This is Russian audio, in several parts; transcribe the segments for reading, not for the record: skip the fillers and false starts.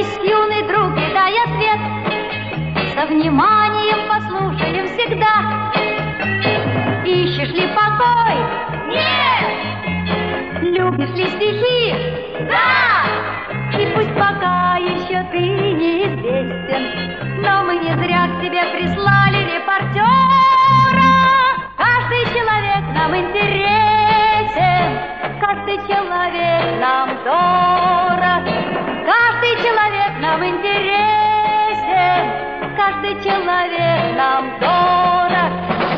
Садись, юный друг, и дай ответ. Со вниманием послушаем всегда. Ищешь ли покой? Нет! Любишь ли стихи? Да! И пусть пока еще ты неизвестен, но мы не зря к тебе прислали репортера. Каждый человек нам интересен, каждый человек нам дорог. Каждый человек нам интересен, каждый человек нам дорог.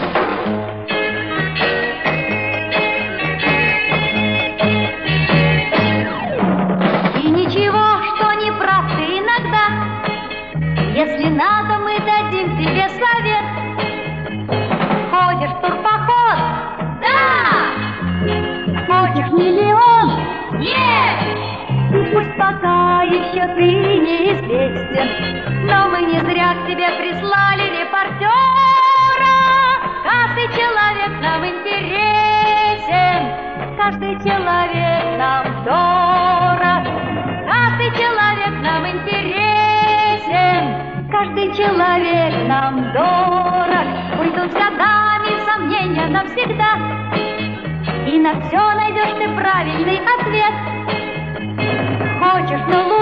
И ничего, что не прав ты иногда. Если надо, мы дадим тебе совет. Ходишь в турпоход? Да! Хочешь миллион? Нет! И пусть пока еще ты неизвестен, но мы не зря к тебе прислали репортера. Каждый человек нам интересен, каждый человек нам дорог. Каждый человек нам интересен, каждый человек нам дорог. Уйдут с годами сомнения навсегда, и на все найдешь ты правильный ответ. Хочешь, но